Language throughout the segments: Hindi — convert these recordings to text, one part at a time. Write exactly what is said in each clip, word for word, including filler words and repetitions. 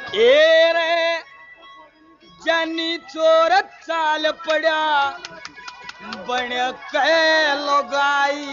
ए रे जनी चोर चाल पड़ा बन के लोगाई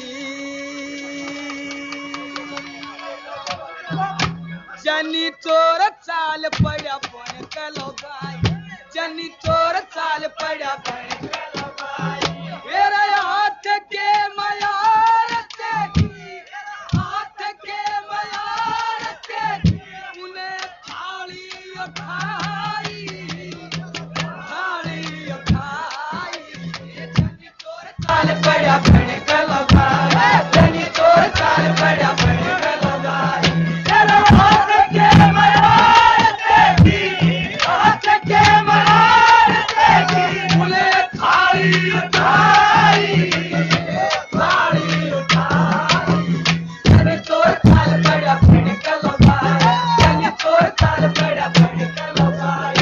जनी चोर चाल पड़ा बन के लोगाई जनी चोर चाल पड़ा बन के लोगाई मेरे हाथ के मयार देखी हाथ के मयार देखी उन्हें थाली उठाई थाली उठाई जनी चोर चाल पड़ा बन के लोगाई जनी चोर चाल पड़ा बन के लोगाई मेरे हाथ के मयार देखी हाथ के मयार देखी उन्हें थाली उठाई थाली उठाई जनी चोर चाल पड़ा बन के लोगाई जनी चोर चाल पड़ा बन के लोगाई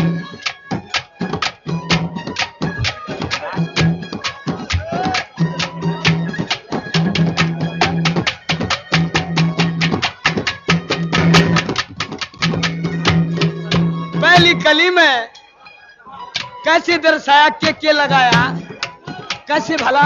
पहली कली में कैसे दर्शाया के के लगाया कैसे भला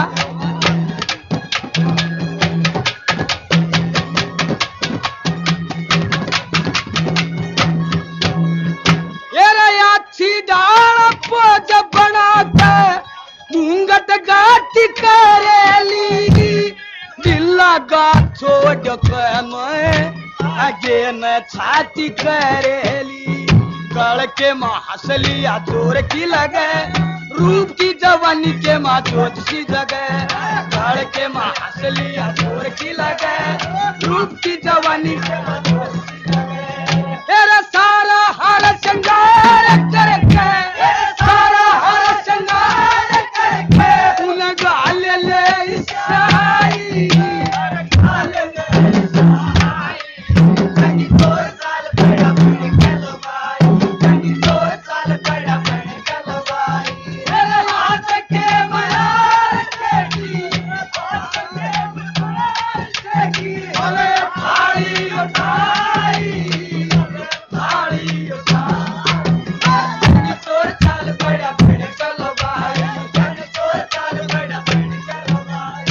ये अच्छी डाल पोज बना के घूंघट गाटी करेली दिल्ला गा छोड़ के मैं आगे न छाती करेली कड़ के माँ हंसलिया चोर की लगे रूप की जवानी के माँ चोट सी जगे कड़ के माँ हंसलिया चोर की लगे रूप की जवानी के माँ चोट सी जगे तेरा सारा हाल श्रृंगार करके सारा हाल श्रृंगार करके उन्हें गाल ले ईसाई गाल ले ईसाई जनी चोर चाल पड़ा बन के लोगाई जनी चोर चाल पड़ा बन के लोगाई मेरे हाथ के मयार देखी हाथ के मयार देखी अरे थाली उठाई थाली उठाई जनी चोर चाल पड़ा बन के लोगाई जनी चोर चाल पड़ा बन के लोगाई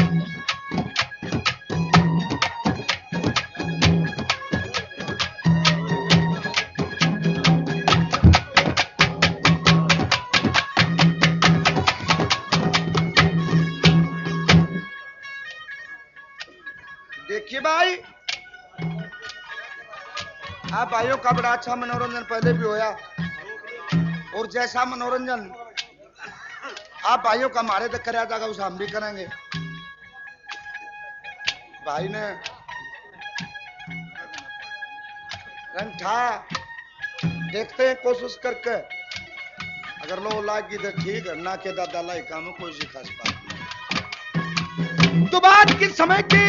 देखिए भाई, आप भाइयों का बड़ा अच्छा मनोरंजन पहले भी होया और जैसा मनोरंजन आप भाइयों का हमारे तक कराया जाएगा उसे हम भी करेंगे। भाई ने रंग ठा देखते हैं कोशिश करके, अगर लो लागी तो ठीक है, ना के दादा लाई काम कोई सी खास बात नहीं। तो बात किस समय की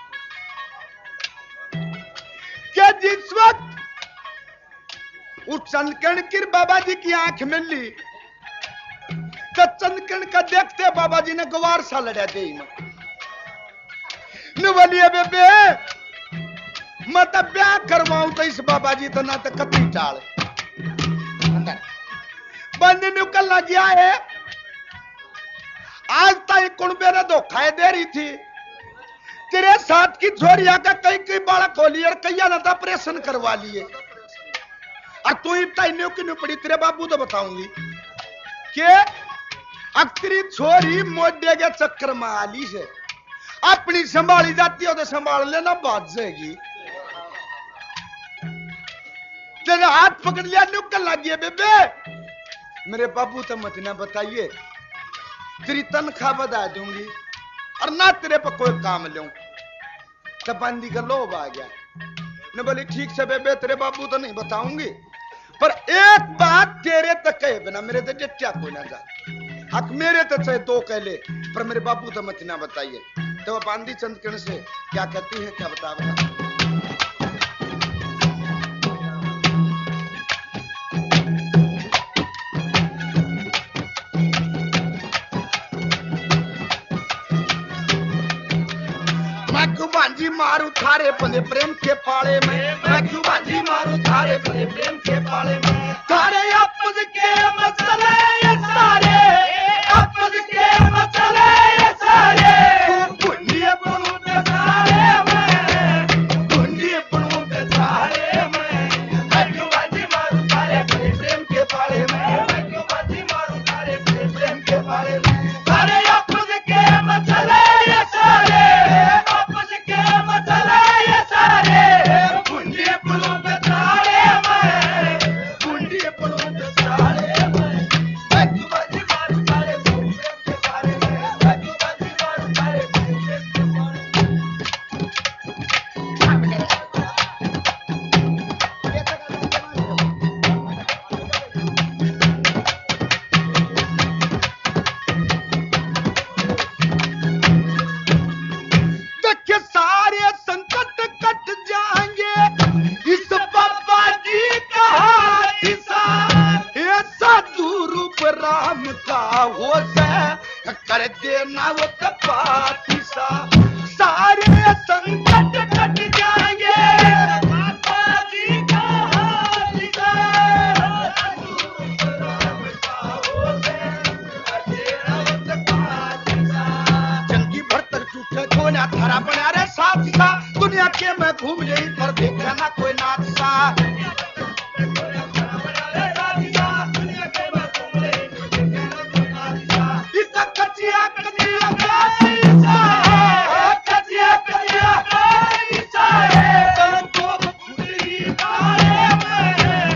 कि जिस वक्त उस चंदकण की बाबा जी की आंख मिली तो चंदकण का देखते बाबा जी ने गवार सा लड़ा दे बोलिए बेबे मैं तो ब्याह करवाऊं तो इस बाबा जी तो ना तो कती चाल बंद निकल गया है। आज तक कुंबे ने धोखा दे रही थी तेरे साथ की छोरिया का कई कई बाड़ा खोली और कई ना ऑपरेशन करवा लिए और तू इतना न्यू की न्यू पड़ी तेरे बाबू तो बताऊंगी कि अब तेरी छोरी मोडे के चक्कर में आली से अपनी संभाली जाती हो तो संभाल लेना बात जाएगी। तेरे हाथ पकड़ लिया निकल लगी है बेबे मेरे बाबू तो मत ना बताइए तेरी तनख्वाह बढ़ा दूंगी और ना तेरे पर कोई काम लूं। तब बंदी का लोभ आ गया ने बोली ठीक से बेबे तेरे बाबू तो नहीं बताऊंगी पर एक बात तेरे तक कहे बिना मेरे तो जट्टिया कोई ना जा हक मेरे तो चाहे दो कह ले पर मेरे बाबू तो मत ना बताइए। तो बांदी चंदकण से क्या कहती है क्या बता बता भांजी मारू थारे पले प्रेम के पाले में मैं क्यों भांजी मारू थारे तारे बड़े प्रेम के पाले में तारे आपस के मसले ये सारे आपस के मसले ये सारे बुंडिए बनू पे सारे में बुंडिए बनू पे सारे में मैं क्यों बाजी मारूं तारे बड़े प्रेम के पाले में मैं क्यों बाजी मारूं तारे बड़े प्रेम के पाले में तारे आपस के मसले ये सारे आपस के मसले ये सारे बुंडिए बनू पे सारे में बुंडिए बनू पे सारे में मैं क्यों बाजी मारूं तारे बड़े प्रेम के पाले में मैं क्यों बाजी मारूं तारे बड़े प्रेम के पाले में देखिए सारे संकट कट जाएंगे इस बाबा जी का हाथ सा ऐसा रूप राम का हो से कर देना वो कपाती सा सारे संकट कट जाएंगे बाबा जी का हाथ सा रूप राम का हो से कर देना वो कपाती सा जंगी भरतर झूठे खोना थारा बना रे साथ सा दुनिया के मैं घूम गई पर देखा ना कोई नाथ सा इसका कचिया कचिया कचिया कचिया कचिया कचिया है तो फुटी तारे में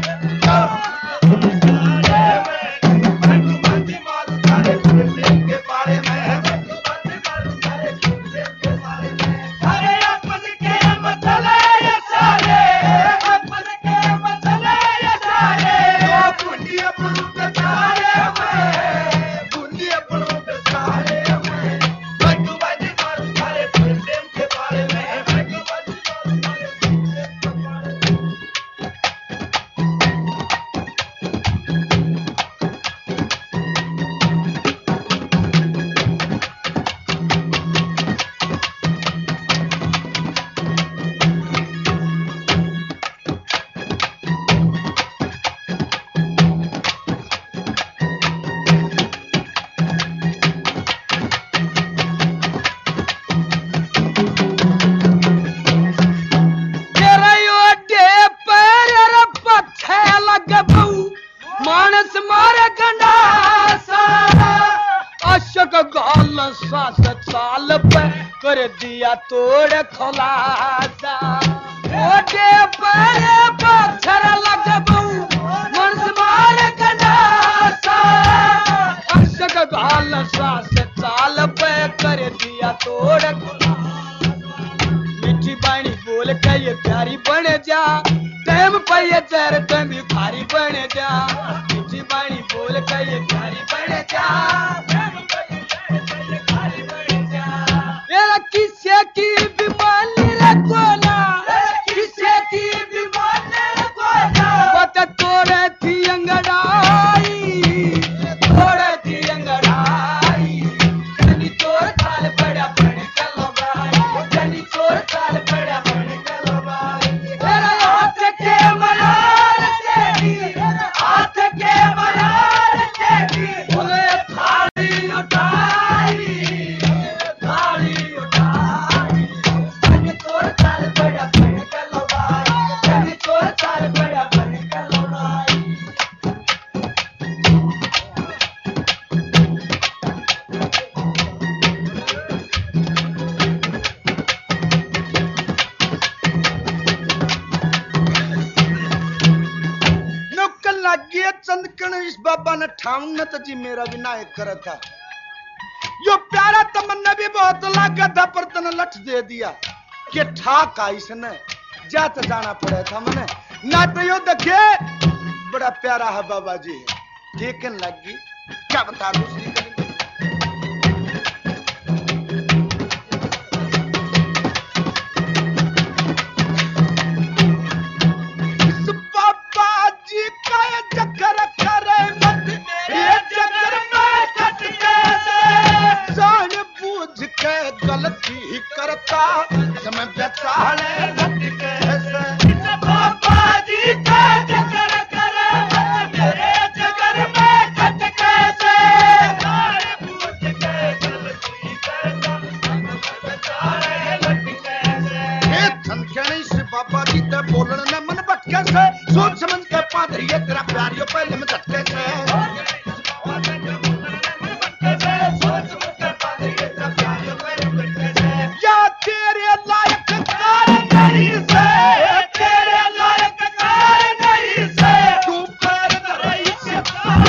तारे में मैं तो बाजी मारूं तारे प्रेम के बारे में मैं तो बाजी मारूं तारे प्रेम के बारे में तारे आपस के मसले ये सारे आपस के मसले ये सारे तो बुंडिए बनू पे सारे में बुंडिए बनू पे सारे में मैं तो बाजी मारूं तारे प्रेम के बारे में मैं तो बाजी मारूं तारे प्रेम के बारे में तेरा ओटे पर रे पथे लग बहू मानस मारे गंडासा अशक गाल सास चाल पे कर दिया तोड़ खलासा ओटे पर पत्थर लग बहू मानस मारे गंडासा अशक गाल सास चाल पे कर दिया तोड़ खलासा मीठी बाणी बोल के ये प्यारी बन जा टाइम पे ये जर तुम भिखारी बन जा मीठी बाणी बोल के ये प्यारी बन जा टाइम पे ये जर तुम भिखारी बन जा तेरा किसे की बीमारी रे कोना किसे की बीमारी रे कोना बता तोरे थी अंगड़ाई तोरे थी अंगड़ाई जनी तोर थाल पड़ा बन कलो भाई जनी तोर थाल पड़ा बन कलो भाई तेरा हाथ के मलार तेरी हाथ के मलार तेरी बोले थाली उठाई थाली उठाई जनी तोर थाल पड़ा बन कलो भाई जनी तोर थाल पड़ा बन कलो भाई नौकल लागिए चंदकण इस बाबा ने ठाउन तो जी मेरा विनायक करा था यो प्यारा तमन्ना भी बहुत लागा था पर तने लठ दे दिया कि ठाक आई इसने जात जाना पड़ा था मने ना तो यो देखे बड़ा प्यारा है बाबा जी देखने लगी क्या बता दूसरी कली करता समय बेचाले लटके से बाबा जी का सोच समझ के पादरिये तेरा प्यारियो पहले में झटके से या तेरे लायक कार नहीं से तेरे लायक कार नहीं से तू पैर धरई से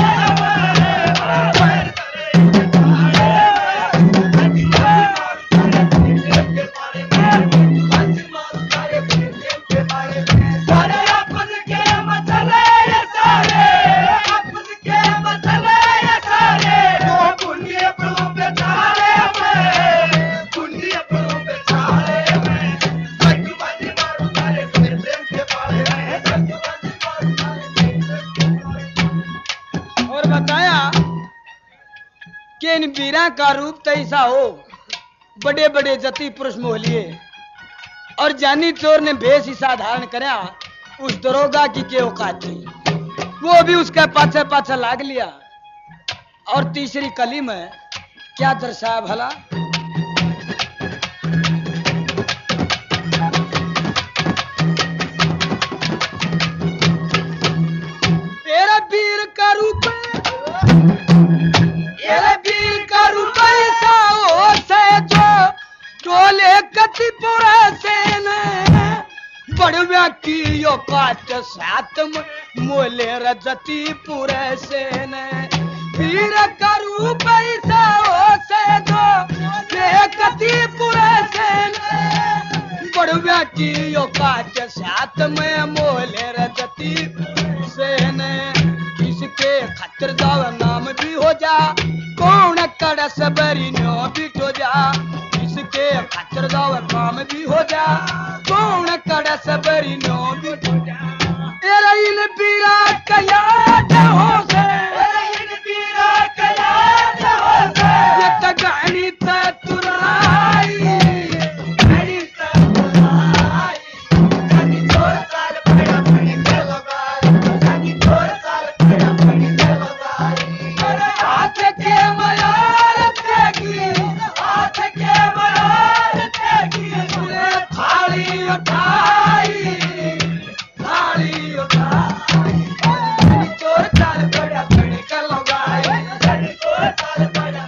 इन वीरा का रूप तो ऐसा हो बड़े बड़े जति पुरुष मोहलिए और जानी चोर ने भेष ही साधारण करया उस दरोगा की के औकात थी वो भी उसके पाछे पाछे लाग लिया। और तीसरी कली में क्या दर्शाया भला तेरा वीर का रूप वीर का रूप ऐसा हो से जो टोले कति पुरा सेन बड़व्या की यो काट सात मोले रजती पुरे सेन वीर का रूप ऐसा हो से जो कति पुरे सेन बड़व्या की यो काट सात में मोले रजती सेन किसके खतर जाव नाम भी हो जा कौन कड़ सबरी नो बिठो जा इसके खतर जाव काम भी हो जा कौन कड़ सबरी नो बिठो जा एरा इन पीरा कया हो से एरा इन पीरा कया हो से ये तगानी त तुराई गानी त तुराई गानी छोड़ साल पड़ा पड़ी के लगाई गानी छोड़ साल पड़ा पड़ी के लगाई अरे हाथ के मयार तेगी हाथ के मयार तेगी थाली उठाई थाली उठाई चोर चाल बड़ा बड़ी कर लगाई चोर चाल बड़ा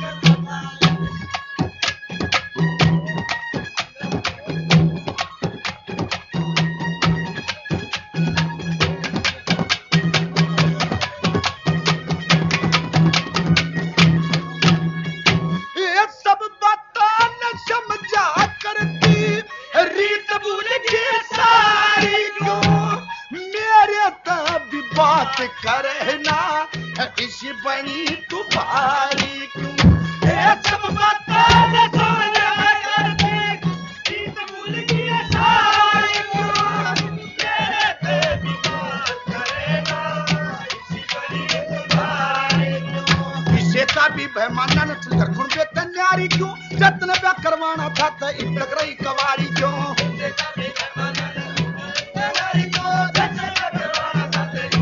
करना इसी बनी तुम्हारी क्यों ये सब बातें सोचा करते गीत भूल गई सारी क्यों मेरे पे भी बात करना इसी बनी तुम्हारी क्यों इसे का भी बेमाना न चल कर खुद पे तन्यारी क्यों जतन पे करवाना था तो इन तक रही कवारी क्यों इसे का भी बेमाना तन्यारी क्यों जतन पे करवाना था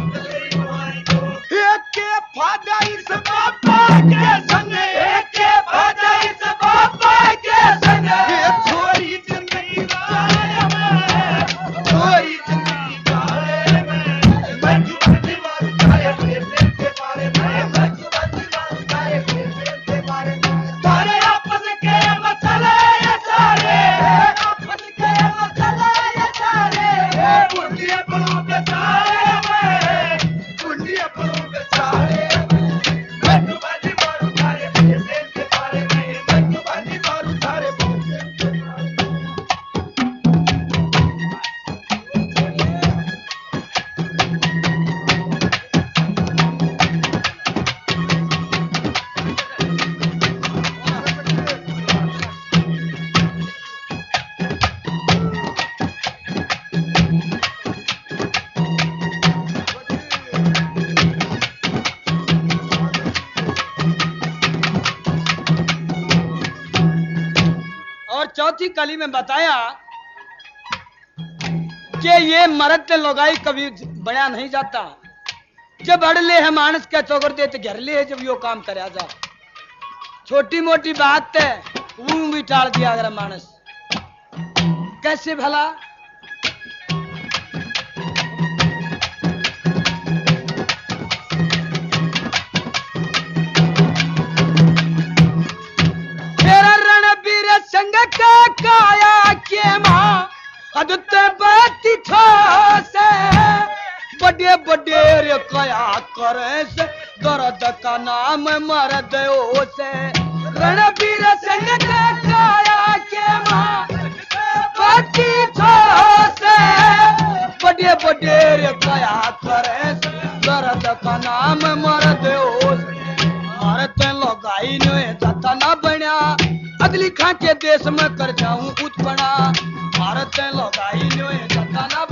के फादा इस बाबा के संग के फादा इस बाबा के संग ये छोरी जिंदगी गाए में छोरी जिंदगी गाए में मैं जुबानी मारू गाए प्रेम के बारे में मैं जुबानी मारू गाए प्रेम के बारे में तारे आपस के मसले ये सारे आपस के मसले ये सारे पुंडिया पड़ो के सारे में पुंडिया पड़ो के सारे चौथी कली में बताया कि ये मर्द लोगाई कभी बया नहीं जाता जब अड़ले है मानस के चौगर दे तो घर ले है जब यो काम कराया जा छोटी मोटी बात है वो भी टाल दिया अगर मानस कैसे भला बड़े बड़े रे कया करे से दर्द का नाम मर्द हो से रणवीर सिंह के काया के मां पति छो से बड़े बड़े रे कया करे से दर्द का नाम मर्द हो से मारते लोगाई ने जता ना बन्या अगली खां के देश में कर जाऊं उत्पना मारते लोगाई ने जता ना